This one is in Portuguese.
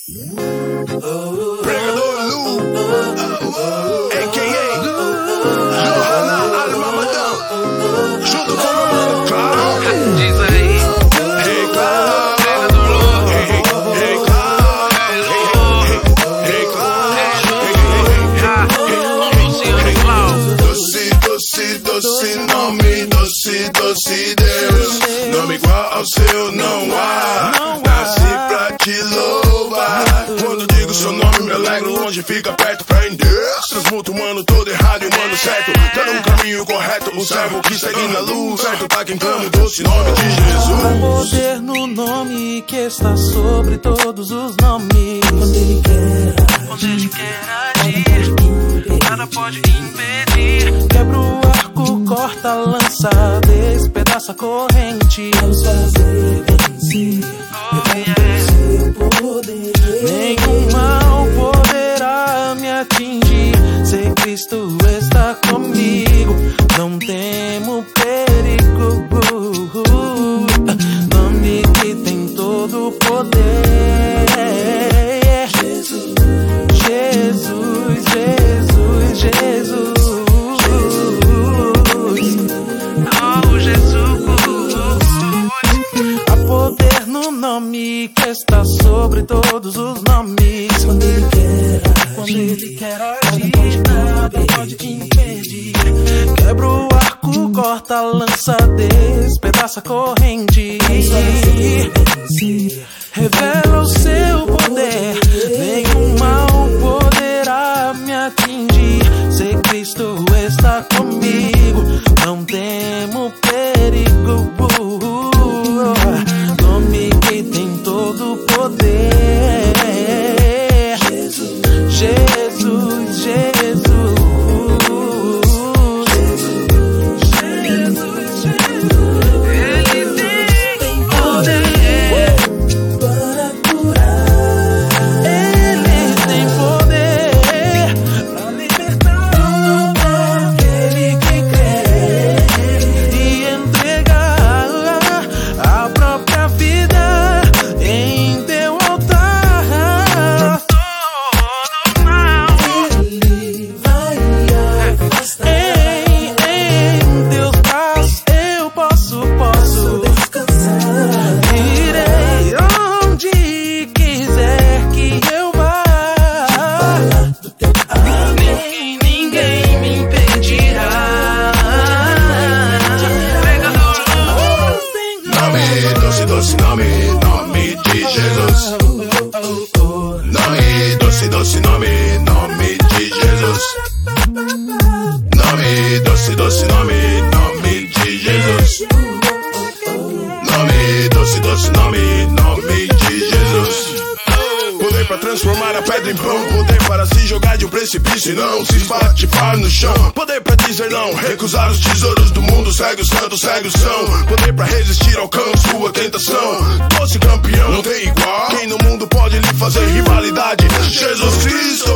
Pregador Lu, a.k.a. Johanna Al-Mamadão, junto com o mano Cloud. Diz aí, Hey Cloud, Pregador Lu, hey Cloud, hey Cloud. Doce nome, doce Deus. Nome igual ao seu não há. Nasci pra te louvar. Quando digo seu nome me alegro, longe fica perto, fé em Deus. Transmuto o mano todo errado e o mano certo. Tá no caminho correto, o servo que segue na luz. Certo tá quem clama o doce nome de Jesus. Há poder no nome que está sobre todos os nomes. Quando ele quer agir, nada pode impedir. Quebra o arco, corta a lança, despedaça a corrente. Vamos fazer vencer, seu poder. Nenhum mal poderá me atingir. Se Cristo está comigo, não temo perigo. Nome que tem todo o poder. Jesus, Jesus, Jesus, Jesus. Oh, Jesus. Há poder no nome que está sobre todos os nomes. Quando ele quer agir, nada pode impedir. Quebra o arco, corta a lança, despedaça a corrente. Revela o seu poder, nenhum mal poderá me atingir. Se Cristo está comigo, não temo perigo. Nome que tem todo o poder. Jesus, Jesus, Jesus. Se não se espatifar no chão. Poder pra dizer não, recusar os tesouros do mundo. Segue o santo, segue o são. Poder pra resistir ao cão, sua tentação. Doce campeão, não tem igual. Quem no mundo pode lhe fazer rivalidade? Jesus Cristo.